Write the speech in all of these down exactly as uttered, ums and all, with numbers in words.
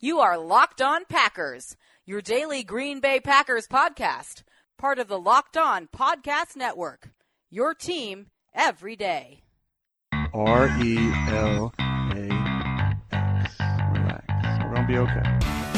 You are Locked On Packers, your daily Green Bay Packers podcast, part of the Locked On Podcast Network, your team every day. R E L A X. Relax. We're going to be okay.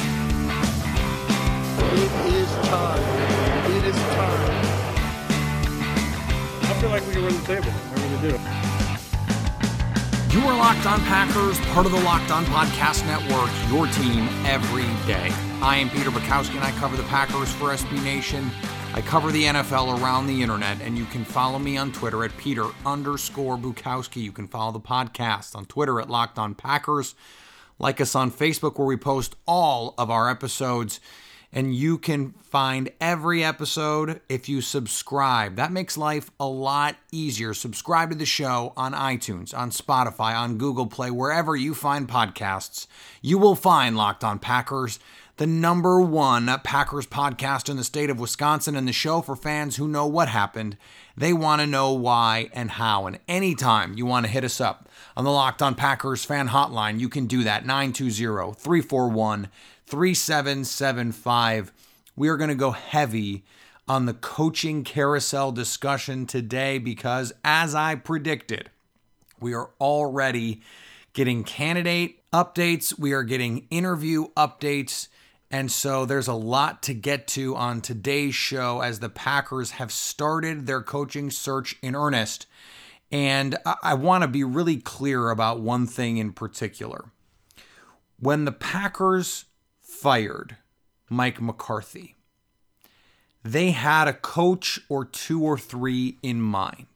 It is time. It is time. I feel like we can run the table. I really do. You are Locked On Packers, part of the Locked On Podcast Network, your team every day. I am Peter Bukowski, and I cover the Packers for S B Nation. I cover the N F L around the internet, and you can follow me on Twitter at Peter underscore Bukowski. You can follow the podcast on Twitter at Locked On Packers. Like us on Facebook, where we post all of our episodes. And you can find every episode if you subscribe. That makes life a lot easier. Subscribe to the show on iTunes, on Spotify, on Google Play, wherever you find podcasts. You will find Locked On Packers, the number one Packers podcast in the state of Wisconsin, and the show for fans who know what happened. They want to know why and how. And anytime you want to hit us up on the Locked On Packers fan hotline, you can do that, nine two zero, three four one, three seven seven five. We are going to go heavy on the coaching carousel discussion today because, as I predicted, we are already getting candidate updates. We are getting interview updates. And so there's a lot to get to on today's show as the Packers have started their coaching search in earnest. And I, I want to be really clear about one thing in particular. When the Packers fired Mike McCarthy, they had a coach or two or three in mind.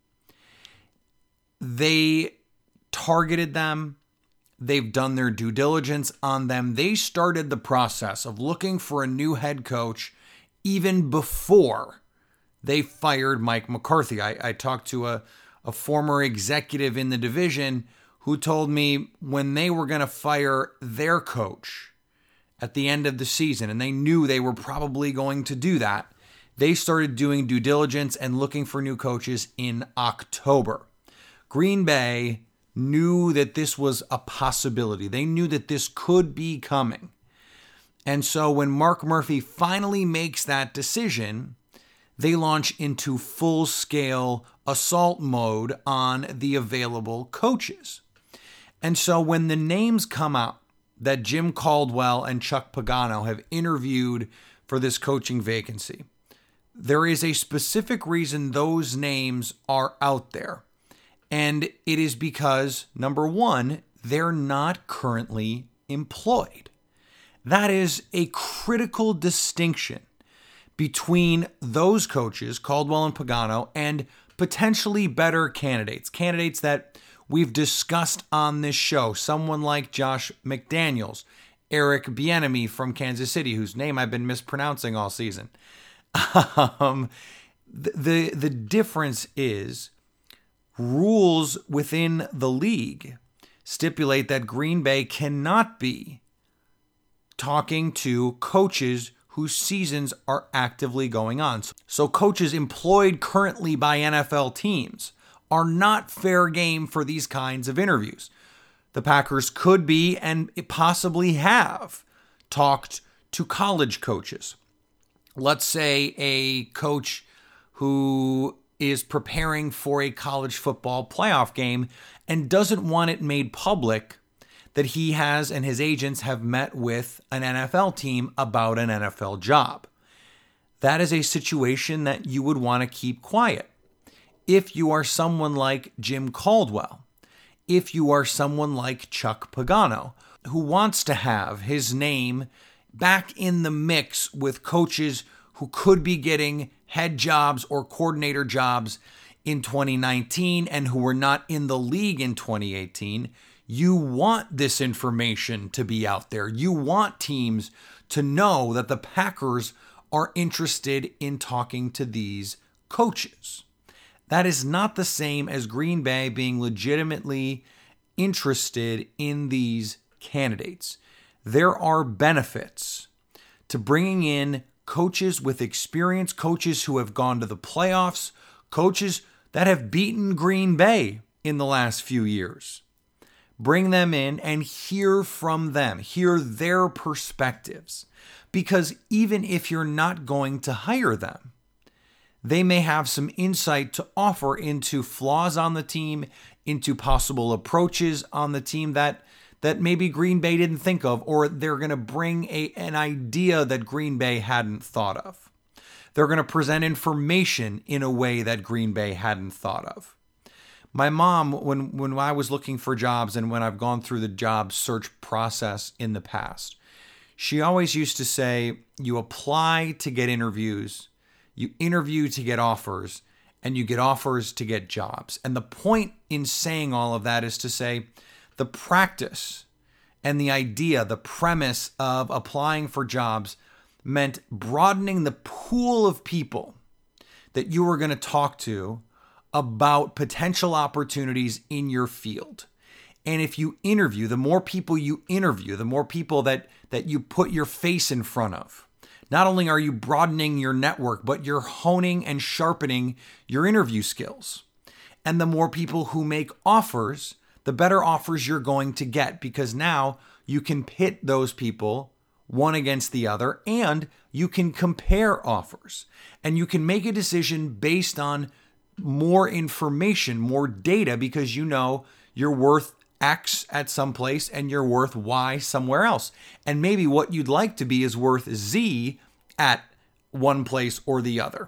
They targeted them. They've done their due diligence on them. They started the process of looking for a new head coach even before they fired Mike McCarthy. I, I talked to a, a former executive in the division who told me when they were going to fire their coach at the end of the season, and they knew they were probably going to do that, they started doing due diligence and looking for new coaches in October. Green Bay knew that this was a possibility. They knew that this could be coming. And so when Mark Murphy finally makes that decision, they launch into full-scale assault mode on the available coaches. And so when the names come out that Jim Caldwell and Chuck Pagano have interviewed for this coaching vacancy, there is a specific reason those names are out there. And it is because, number one, they're not currently employed. That is a critical distinction between those coaches, Caldwell and Pagano, and potentially better candidates, candidates that we've discussed on this show. Someone like Josh McDaniels, Eric Bieniemy from Kansas City, whose name I've been mispronouncing all season. um, the, the, the difference is rules within the league stipulate that Green Bay cannot be talking to coaches whose seasons are actively going on. So coaches employed currently by N F L teams are not fair game for these kinds of interviews. The Packers could be and possibly have talked to college coaches. Let's say a coach who is preparing for a college football playoff game and doesn't want it made public that he has and his agents have met with an N F L team about an N F L job. That is a situation that you would want to keep quiet. If you are someone like Jim Caldwell, if you are someone like Chuck Pagano, who wants to have his name back in the mix with coaches who could be getting head jobs or coordinator jobs in twenty nineteen and who were not in the league in twenty eighteen, you want this information to be out there. You want teams to know that the Packers are interested in talking to these coaches. That is not the same as Green Bay being legitimately interested in these candidates. There are benefits to bringing in coaches with experience, coaches who have gone to the playoffs, coaches that have beaten Green Bay in the last few years. Bring them in and hear from them, hear their perspectives. Because even if you're not going to hire them, they may have some insight to offer into flaws on the team, into possible approaches on the team that that maybe Green Bay didn't think of, or they're going to bring a, an idea that Green Bay hadn't thought of. They're going to present information in a way that Green Bay hadn't thought of. My mom, when, when I was looking for jobs and when I've gone through the job search process in the past, she always used to say, you apply to get interviews, you interview to get offers, and you get offers to get jobs. And the point in saying all of that is to say the practice and the idea, the premise of applying for jobs meant broadening the pool of people that you were going to talk to about potential opportunities in your field. And if you interview, the more people you interview, the more people that, that you put your face in front of, not only are you broadening your network, but you're honing and sharpening your interview skills. And the more people who make offers, the better offers you're going to get, because now you can pit those people one against the other, and you can compare offers, and you can make a decision based on more information, more data, because you know you're worth X at some place and you're worth Y somewhere else. And maybe what you'd like to be is worth Z at one place or the other.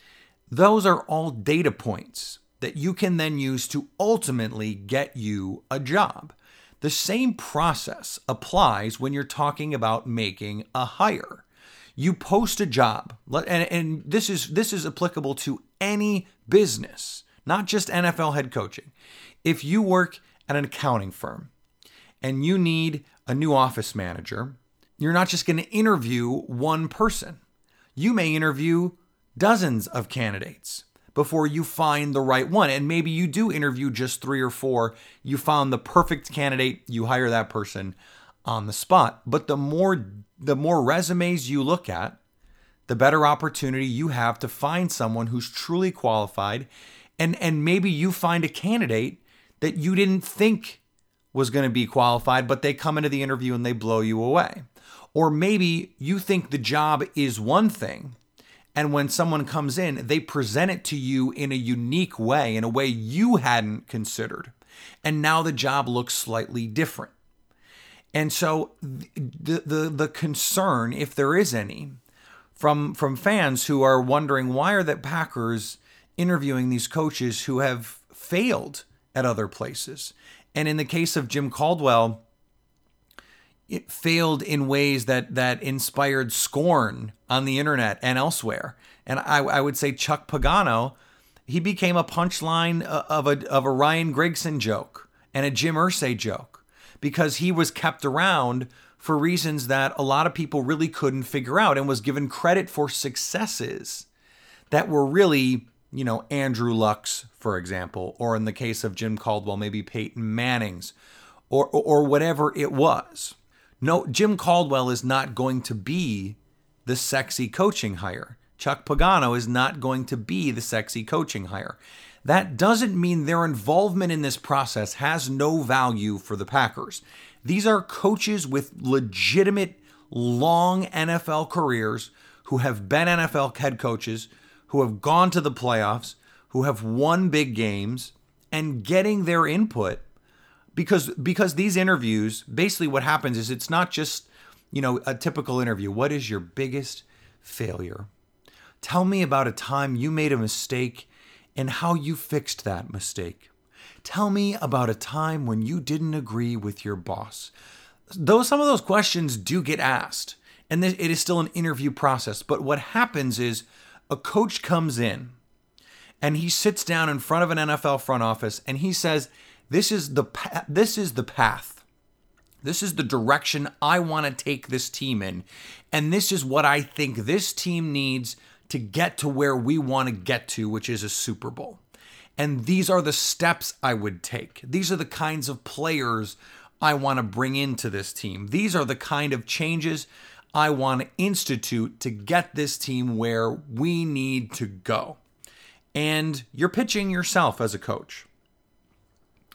Those are all data points that you can then use to ultimately get you a job. The same process applies when you're talking about making a hire. You post a job, and, and this is this is applicable to any business, not just N F L head coaching. If you work at an accounting firm and you need a new office manager, you're not just going to interview one person. You may interview dozens of candidates before you find the right one. And maybe you do interview just three or four. You found the perfect candidate, you hire that person on the spot. But the more the more resumes you look at, the better opportunity you have to find someone who's truly qualified. And, and maybe you find a candidate that you didn't think was going to be qualified, but they come into the interview and they blow you away. Or maybe you think the job is one thing, and when someone comes in, they present it to you in a unique way, in a way you hadn't considered. And now the job looks slightly different. And so the the, the concern, if there is any, from, from fans who are wondering, why are the Packers interviewing these coaches who have failed at other places? And in the case of Jim Caldwell, it failed in ways that that inspired scorn on the internet and elsewhere. And I, I would say Chuck Pagano, he became a punchline of a of a Ryan Grigson joke and a Jim Irsay joke, because he was kept around for reasons that a lot of people really couldn't figure out, and was given credit for successes that were really, you know, Andrew Luck's, for example, or in the case of Jim Caldwell, maybe Peyton Manning's, or or whatever it was. No, Jim Caldwell is not going to be the sexy coaching hire. Chuck Pagano is not going to be the sexy coaching hire. That doesn't mean their involvement in this process has no value for the Packers. These are coaches with legitimate, long N F L careers who have been N F L head coaches, who have gone to the playoffs, who have won big games, and getting their input. Because because these interviews, basically what happens is it's not just, you know, a typical interview. What is your biggest failure? Tell me about a time you made a mistake and how you fixed that mistake. Tell me about a time when you didn't agree with your boss. Though some of those questions do get asked, and it is still an interview process. But what happens is a coach comes in and he sits down in front of an N F L front office and he says, This is the pa- this is the path. This is the direction I want to take this team in. And this is what I think this team needs to get to where we want to get to, which is a Super Bowl. And these are the steps I would take. These are the kinds of players I want to bring into this team. These are the kind of changes I want to institute to get this team where we need to go. And you're pitching yourself as a coach.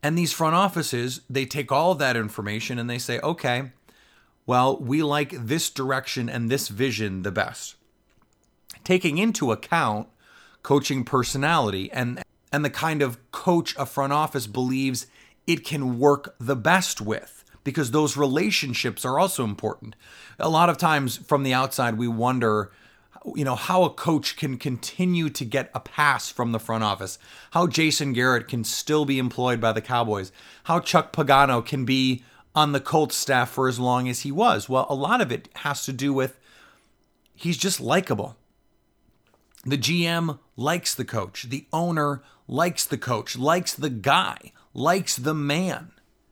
And these front offices, they take all of that information and they say, okay, well, we like this direction and this vision the best. Taking into account coaching personality and, and the kind of coach a front office believes it can work the best with, because those relationships are also important. A lot of times from the outside, we wonder, you know, how a coach can continue to get a pass from the front office, how Jason Garrett can still be employed by the Cowboys, how Chuck Pagano can be on the Colts staff for as long as he was. Well, a lot of it has to do with he's just likable. The G M likes the coach. The owner likes the coach, likes the guy, likes the man.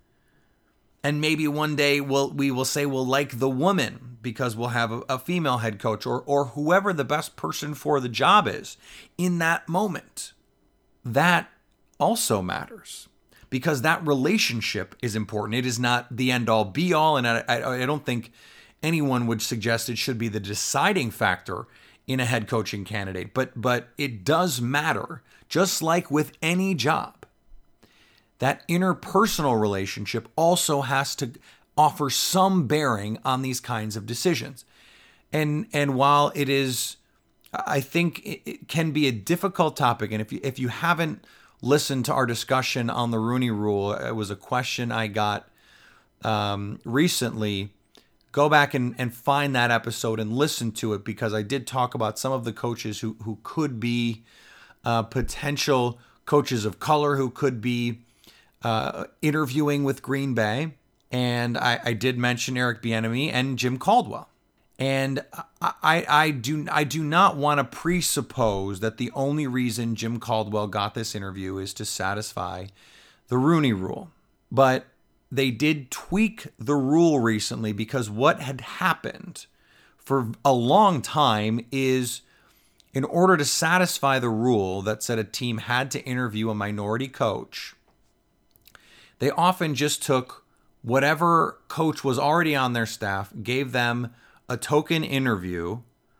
And maybe one day we'll, we will say we'll like the woman because we'll have a, a female head coach or, or whoever the best person for the job is in that moment. That also matters because that relationship is important. It is not the end all be all. And I, I, I don't think anyone would suggest it should be the deciding factor in a head coaching candidate. But, but it does matter, just like with any job. That interpersonal relationship also has to offer some bearing on these kinds of decisions. And and while it is, I think it, it can be a difficult topic. And if you, if you haven't listened to our discussion on the Rooney Rule, it was a question I got um, recently. Go back and, and find that episode and listen to it, because I did talk about some of the coaches who, who could be uh, potential coaches of color, who could be Uh, interviewing with Green Bay, and I, I did mention Eric Bieniemy and Jim Caldwell. And I, I, I do I do not want to presuppose that the only reason Jim Caldwell got this interview is to satisfy the Rooney Rule. But they did tweak the rule recently, because what had happened for a long time is, in order to satisfy the rule that said a team had to interview a minority coach, they often just took whatever coach was already on their staff, gave them a token interview,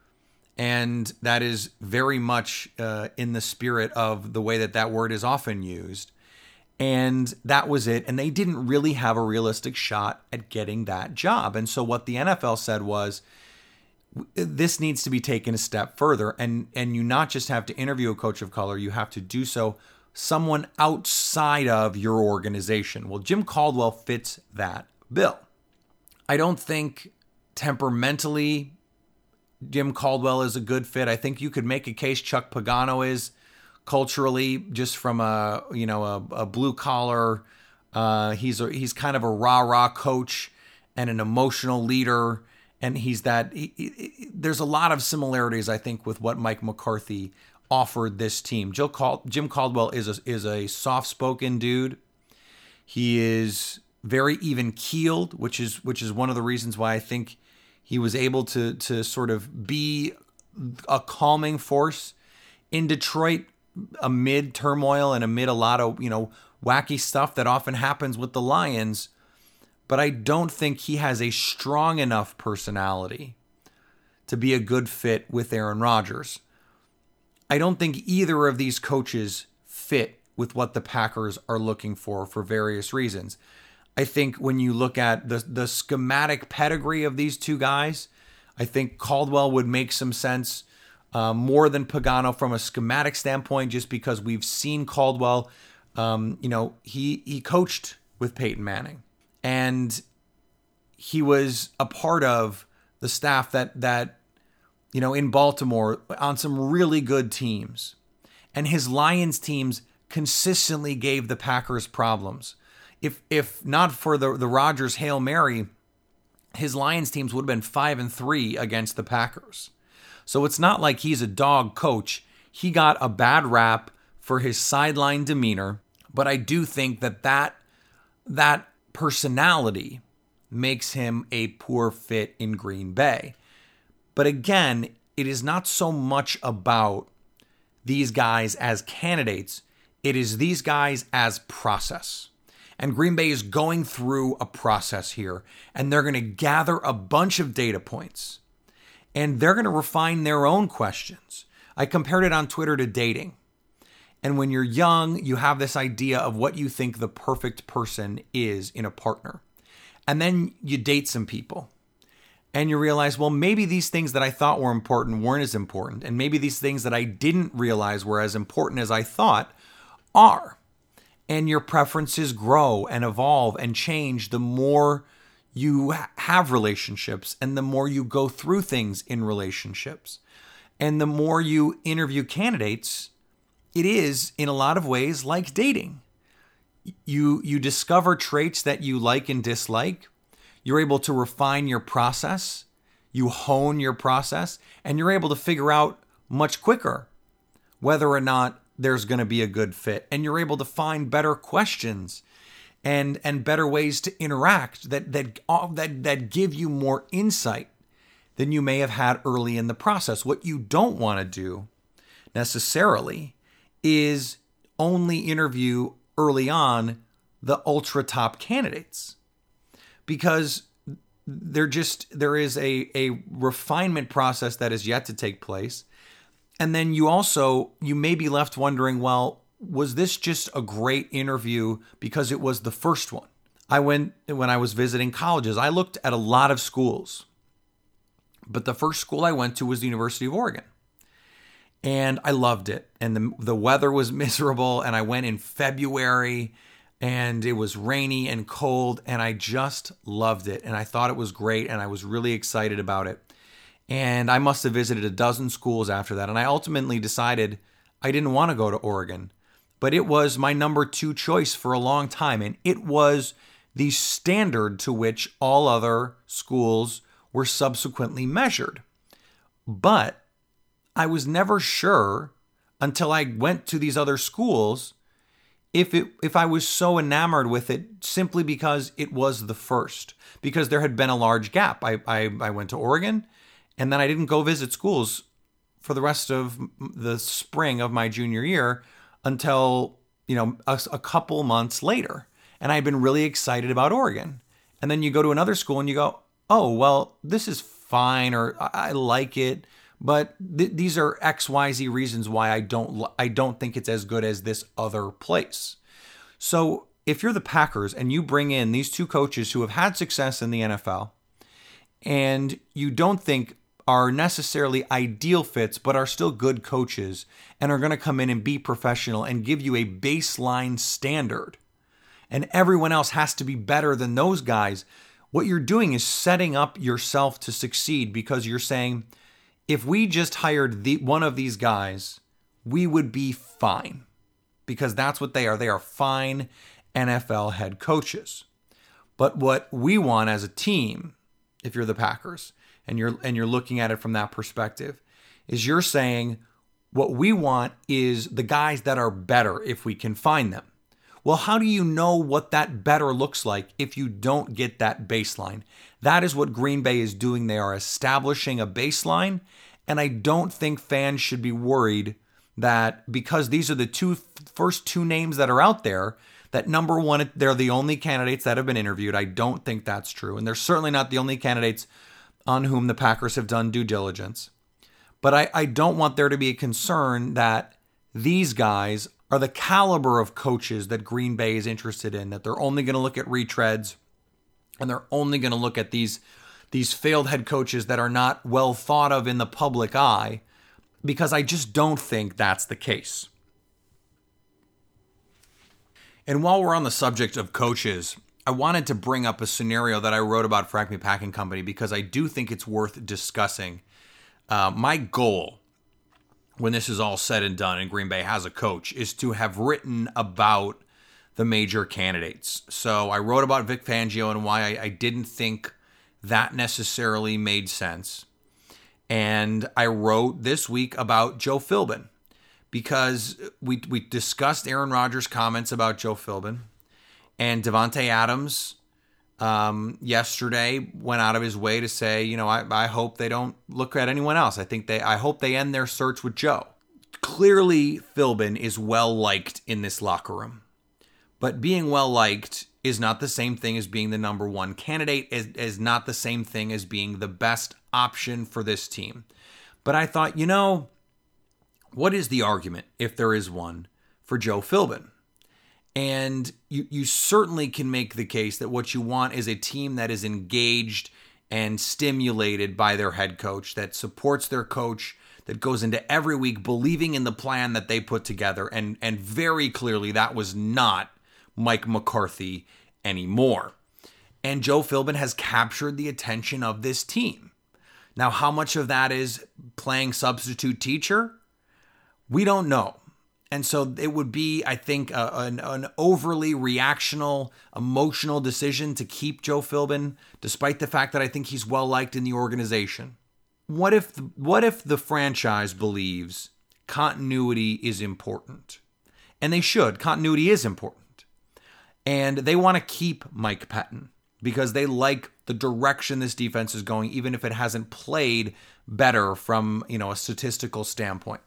and that is very much uh, in the spirit of the way that that word is often used. And that was it. And they didn't really have a realistic shot at getting that job. And so what the N F L said was, this needs to be taken a step further. And, and you not just have to interview a coach of color, you have to do so someone outside of your organization. Well, Jim Caldwell fits that bill. I don't think temperamentally Jim Caldwell is a good fit. I think you could make a case Chuck Pagano is culturally, just from a, you know, a, a blue collar. Uh, he's a, he's kind of a rah-rah coach and an emotional leader. And he's that, he, he, there's a lot of similarities, I think, with what Mike McCarthy offered this team. Jill Cal- Jim Caldwell is a, is a soft-spoken dude. He is very even-keeled, which is which is one of the reasons why I think he was able to to sort of be a calming force in Detroit amid turmoil and amid a lot of, you know, wacky stuff that often happens with the Lions. But I don't think he has a strong enough personality to be a good fit with Aaron Rodgers. I don't think either of these coaches fit with what the Packers are looking for for various reasons. I think when you look at the, the schematic pedigree of these two guys, I think Caldwell would make some sense uh, more than Pagano from a schematic standpoint, just because we've seen Caldwell, um, you know, he, he coached with Peyton Manning, and he was a part of the staff that, that, you know, in Baltimore on some really good teams. And his Lions teams consistently gave the Packers problems. If if not for the, the Rodgers Hail Mary, his Lions teams would have been five and three against the Packers. So it's not like he's a dog coach. He got a bad rap for his sideline demeanor, but I do think that that, that personality makes him a poor fit in Green Bay. But again, it is not so much about these guys as candidates. It is these guys as process. And Green Bay is going through a process here, and they're going to gather a bunch of data points, and they're going to refine their own questions. I compared it on Twitter to dating. And when you're young, you have this idea of what you think the perfect person is in a partner. And then you date some people and you realize, well, maybe these things that I thought were important weren't as important. And maybe these things that I didn't realize were as important as I thought are. And your preferences grow and evolve and change the more you have relationships and the more you go through things in relationships. And the more you interview candidates, it is, in a lot of ways, like dating. You you discover traits that you like and dislike. You're able to refine your process. You hone your process. And you're able to figure out much quicker whether or not there's going to be a good fit. And you're able to find better questions and and better ways to interact that that that that give you more insight than you may have had early in the process. What you don't want to do necessarily is only interview early on the ultra top candidates, because there just there is a a refinement process that is yet to take place. And then you also you may be left wondering, well, was this just a great interview because it was the first one? I went when I was visiting colleges, I looked at a lot of schools, but the first school I went to was the University of Oregon. And I loved it. And the the weather was miserable. And I went in February and it was rainy and cold. And I just loved it. And I thought it was great. And I was really excited about it. And I must have visited a dozen schools after that. And I ultimately decided I didn't want to go to Oregon. But it was my number two choice for a long time. And it was the standard to which all other schools were subsequently measured. But I was never sure until I went to these other schools if it if I was so enamored with it simply because it was the first, because there had been a large gap. I, I, I went to Oregon and then I didn't go visit schools for the rest of the spring of my junior year until, you know, a, a couple months later. And I'd been really excited about Oregon. And then you go to another school and you go, oh, well, this is fine, or I, I like it. But th- these are X Y Z reasons why I don't I don't think it's as good as this other place. So if you're the Packers and you bring in these two coaches who have had success in the N F L and you don't think are necessarily ideal fits but are still good coaches and are going to come in and be professional and give you a baseline standard, and everyone else has to be better than those guys, what you're doing is setting up yourself to succeed, because you're saying, if we just hired the one of these guys, we would be fine, because that's what they are. They are fine N F L head coaches. But what we want as a team, if you're the Packers and you're and you're looking at it from that perspective, is you're saying what we want is the guys that are better if we can find them. Well, how do you know what that better looks like if you don't get that baseline? That is what Green Bay is doing. They are establishing a baseline, and I don't think fans should be worried that because these are the two first two names that are out there, that number one, they're the only candidates that have been interviewed. I don't think that's true, and they're certainly not the only candidates on whom the Packers have done due diligence. But I, I don't want there to be a concern that these guys are the caliber of coaches that Green Bay is interested in, that they're only going to look at retreads and they're only going to look at these, these failed head coaches that are not well thought of in the public eye, because I just don't think that's the case. And while we're on the subject of coaches, I wanted to bring up a scenario that I wrote about for Acme Packing Company because I do think it's worth discussing. Uh, my goal, when this is all said and done and Green Bay has a coach, is to have written about the major candidates. So I wrote about Vic Fangio and why I, I didn't think that necessarily made sense. And I wrote this week about Joe Philbin because we we discussed Aaron Rodgers' comments about Joe Philbin, and Davante Adams um, yesterday went out of his way to say, you know, I, I hope they don't look at anyone else. I think they, I hope they end their search with Joe. Clearly, Philbin is well liked in this locker room, but being well liked is not the same thing as being the number one candidate, is, is not the same thing as being the best option for this team. But I thought, you know, what is the argument, if there is one, for Joe Philbin. And you, you certainly can make the case that what you want is a team that is engaged and stimulated by their head coach, that supports their coach, that goes into every week believing in the plan that they put together. And, and very clearly that was not Mike McCarthy anymore. And Joe Philbin has captured the attention of this team. Now, how much of that is playing substitute teacher? We don't know. And so it would be, I think, a, an, an overly reactional, emotional decision to keep Joe Philbin, despite the fact that I think he's well-liked in the organization. What if, what if the franchise believes continuity is important? And they should. Continuity is important. And they want to keep Mike Pettine because they like the direction this defense is going, even if it hasn't played better from, you know, a statistical standpoint.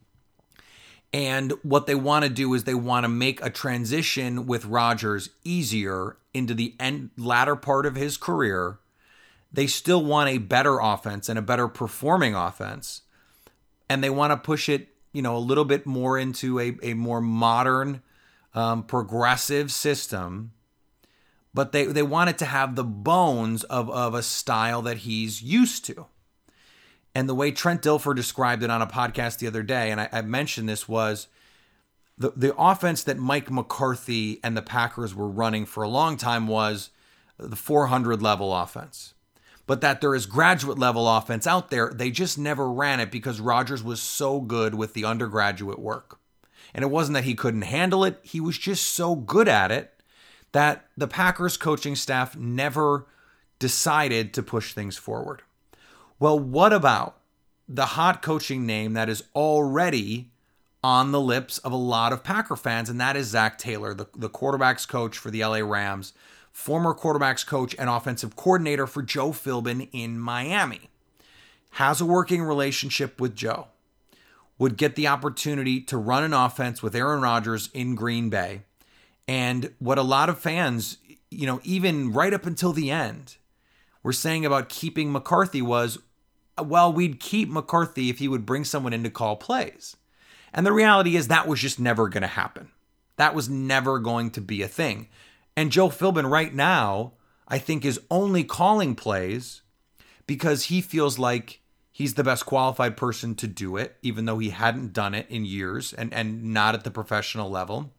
And what they want to do is they want to make a transition with Rodgers easier into the end latter part of his career. They still want a better offense and a better performing offense. And they want to push it, you know, a little bit more into a, a more modern, um, progressive system. But they, they want it to have the bones of, of a style that he's used to. And the way Trent Dilfer described it on a podcast the other day, and I, I mentioned this, was the, the offense that Mike McCarthy and the Packers were running for a long time was the four hundred level offense. But that there is graduate level offense out there, they just never ran it because Rodgers was so good with the undergraduate work. And it wasn't that he couldn't handle it, he was just so good at it that the Packers coaching staff never decided to push things forward. Well, what about the hot coaching name that is already on the lips of a lot of Packer fans, and that is Zac Taylor, the, the quarterback's coach for the L A Rams, former quarterback's coach and offensive coordinator for Joe Philbin in Miami. Has a working relationship with Joe. Would get the opportunity to run an offense with Aaron Rodgers in Green Bay. And what a lot of fans, you know, even right up until the end, were saying about keeping McCarthy was, well, we'd keep McCarthy if he would bring someone in to call plays. And the reality is that was just never going to happen. That was never going to be a thing. And Joe Philbin right now, I think, is only calling plays because he feels like he's the best qualified person to do it, even though he hadn't done it in years and, and not at the professional level.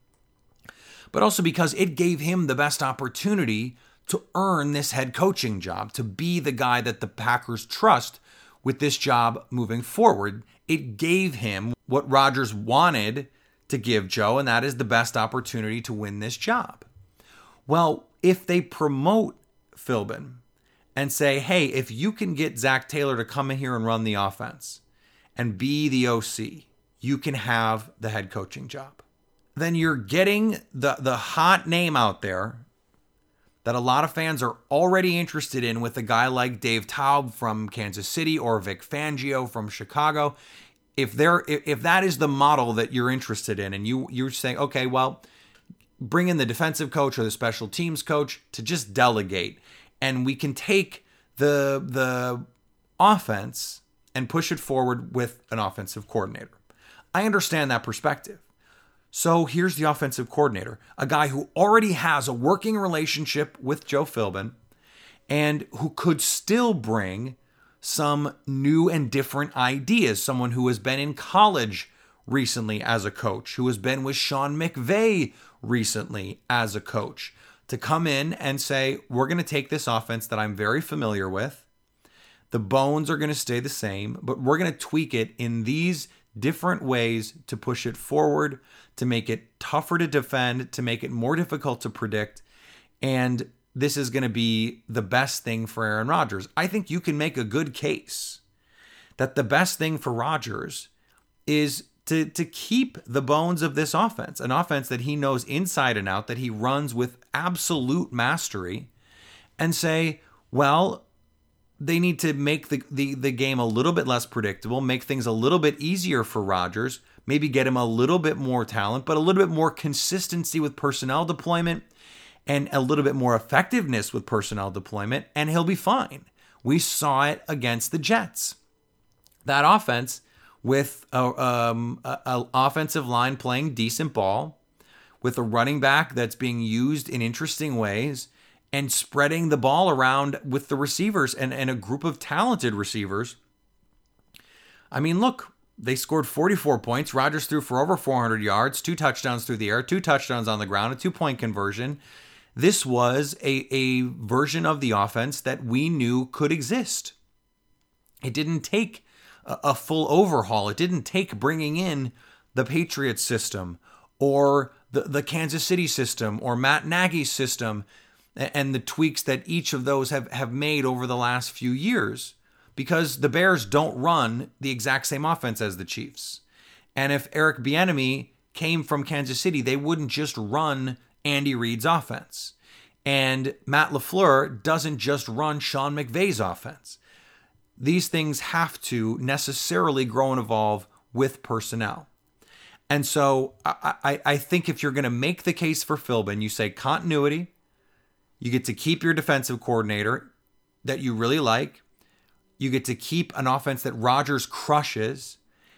But also because it gave him the best opportunity to earn this head coaching job, to be the guy that the Packers trust with this job moving forward. It gave him what Rodgers wanted to give Joe, and that is the best opportunity to win this job. Well, if they promote Philbin and say, hey, if you can get Zac Taylor to come in here and run the offense and be the O C, you can have the head coaching job. Then you're getting the, the hot name out there that a lot of fans are already interested in with a guy like Dave Taub from Kansas City or Vic Fangio from Chicago. If they're if, if that is the model that you're interested in, and you you're saying, okay, well, bring in the defensive coach or the special teams coach to just delegate, and we can take the the offense and push it forward with an offensive coordinator. I understand that perspective. So here's the offensive coordinator, a guy who already has a working relationship with Joe Philbin and who could still bring some new and different ideas. Someone who has been in college recently as a coach, who has been with Sean McVay recently as a coach, to come in and say, we're going to take this offense that I'm very familiar with. The bones are going to stay the same, but we're going to tweak it in these different ways to push it forward, to make it tougher to defend, to make it more difficult to predict. And this is going to be the best thing for Aaron Rodgers. I think you can make a good case that the best thing for Rodgers is to, to keep the bones of this offense, an offense that he knows inside and out, that he runs with absolute mastery, and say, well, they need to make the, the, the game a little bit less predictable, make things a little bit easier for Rodgers, maybe get him a little bit more talent, but a little bit more consistency with personnel deployment and a little bit more effectiveness with personnel deployment, and he'll be fine. We saw it against the Jets. That offense with a, um, a, a offensive line playing decent ball, with a running back that's being used in interesting ways, and spreading the ball around with the receivers and, and a group of talented receivers. I mean, look, they scored forty-four points. Rodgers threw for over four hundred yards, two touchdowns through the air, two touchdowns on the ground, a two-point conversion. This was a, a version of the offense that we knew could exist. It didn't take a, a full overhaul. It didn't take bringing in the Patriots system or the, the Kansas City system or Matt Nagy's system and the tweaks that each of those have, have made over the last few years, because the Bears don't run the exact same offense as the Chiefs. And if Eric Bieniemy came from Kansas City, they wouldn't just run Andy Reid's offense. And Matt LaFleur doesn't just run Sean McVay's offense. These things have to necessarily grow and evolve with personnel. And so I, I, I think if you're going to make the case for Philbin, you say continuity. You get to keep your defensive coordinator that you really like. You get to keep an offense that Rodgers crushes.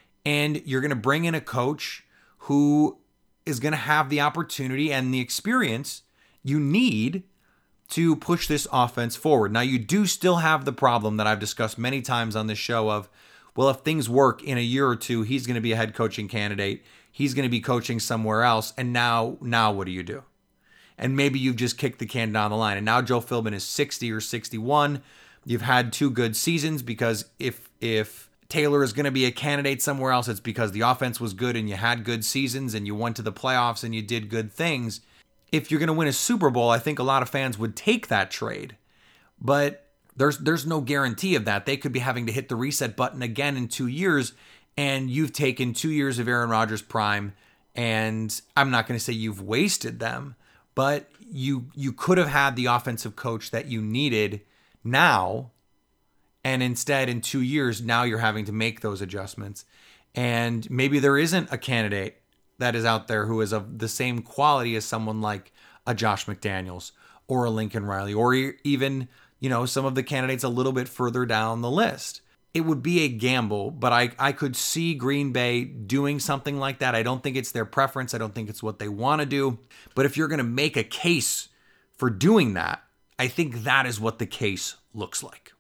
And you're going to bring in a coach who is going to have the opportunity and the experience you need to push this offense forward. Now, you do still have the problem that I've discussed many times on this show of, well, if things work in a year or two, he's going to be a head coaching candidate. He's going to be coaching somewhere else. And now, now what do you do? And maybe you've just kicked the can down the line. And now Joe Philbin is sixty or sixty-one. You've had two good seasons, because if if Taylor is going to be a candidate somewhere else, it's because the offense was good and you had good seasons and you went to the playoffs and you did good things. If you're going to win a Super Bowl, I think a lot of fans would take that trade. But there's there's no guarantee of that. They could be having to hit the reset button again in two years, and you've taken two years of Aaron Rodgers' prime, and I'm not going to say you've wasted them, but you you could have had the offensive coach that you needed now, and instead in two years, now you're having to make those adjustments. And maybe there isn't a candidate that is out there who is of the same quality as someone like a Josh McDaniels or a Lincoln Riley, or even, you know, some of the candidates a little bit further down the list. It would be a gamble, but I, I could see Green Bay doing something like that. I don't think it's their preference. I don't think it's what they want to do. But if you're going to make a case for doing that, I think that is what the case looks like.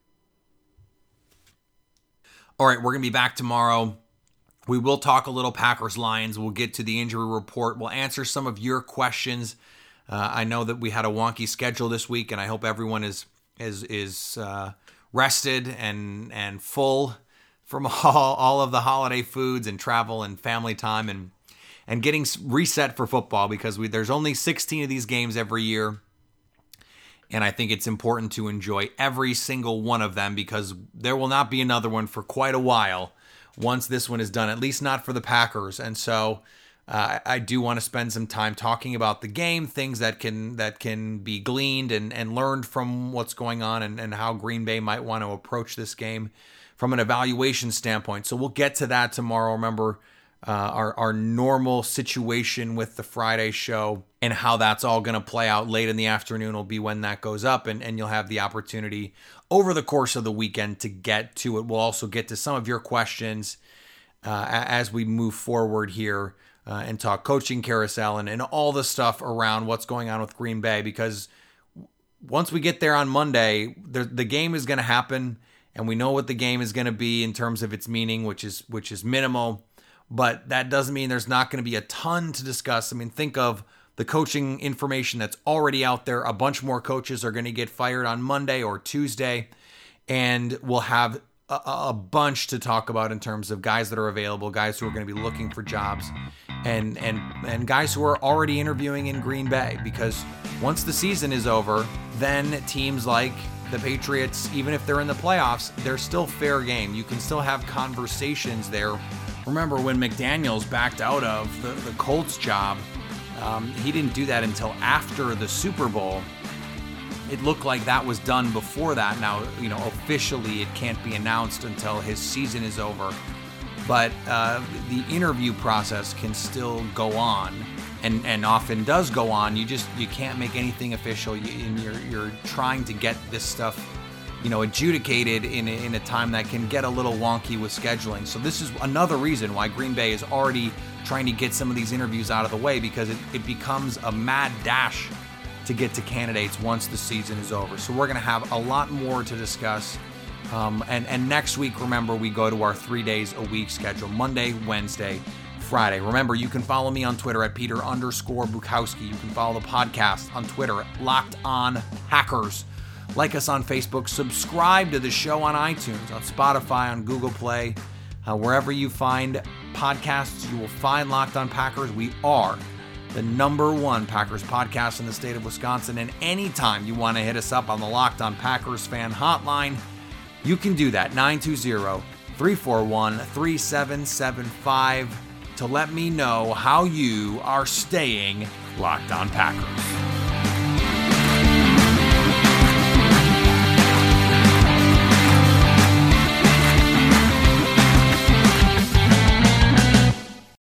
All right, we're going to be back tomorrow. We will talk a little Packers-Lions. We'll get to the injury report. We'll answer some of your questions. Uh, I know that we had a wonky schedule this week, and I hope everyone is is is uh, rested and and full from all, all of the holiday foods and travel and family time and and getting reset for football, because we, there's only sixteen of these games every year. And I think it's important to enjoy every single one of them, because there will not be another one for quite a while once this one is done, at least not for the Packers. And so uh, I do want to spend some time talking about the game, things that can that can be gleaned and, and learned from what's going on, and, and how Green Bay might want to approach this game from an evaluation standpoint. So we'll get to that tomorrow. Remember, uh, our, our normal situation with the Friday show and how that's all going to play out late in the afternoon will be when that goes up, and, and you'll have the opportunity over the course of the weekend to get to it. We'll also get to some of your questions uh, as we move forward here uh, and talk coaching carousel and, and all the stuff around what's going on with Green Bay, because once we get there on Monday, the, the game is going to happen, and we know what the game is going to be in terms of its meaning, which is which is minimal. But that doesn't mean there's not going to be a ton to discuss. I mean, think of the coaching information that's already out there. A bunch more coaches are going to get fired on Monday or Tuesday, and we'll have a, a bunch to talk about in terms of guys that are available, guys who are going to be looking for jobs, and and and guys who are already interviewing in Green Bay. Because once the season is over, then teams like the Patriots, even if they're in the playoffs, they're still fair game. You can still have conversations there. Remember when McDaniels backed out of the, the Colts job, um, he didn't do that until after the Super Bowl. It looked like that was done before that. Now, you know, officially it can't be announced until his season is over. But uh, the interview process can still go on, and, and often does go on. You just you can't make anything official, you, and you're you're trying to get this stuff you know, adjudicated in a, in a time that can get a little wonky with scheduling. So this is another reason why Green Bay is already trying to get some of these interviews out of the way, because it, it becomes a mad dash to get to candidates once the season is over. So we're going to have a lot more to discuss. Um, and, and next week, remember, we go to our three days a week schedule, Monday, Wednesday, Friday. Remember, you can follow me on Twitter at Peter underscore Bukowski. You can follow the podcast on Twitter at Locked On Packers. Like us on Facebook. Subscribe to the show on iTunes, on Spotify, on Google Play. Uh, wherever you find podcasts, you will find Locked On Packers. We are the number one Packers podcast in the state of Wisconsin. And anytime you want to hit us up on the Locked On Packers fan hotline, you can do that, nine two zero, three four one, three seven seven five, to let me know how you are staying Locked On Packers.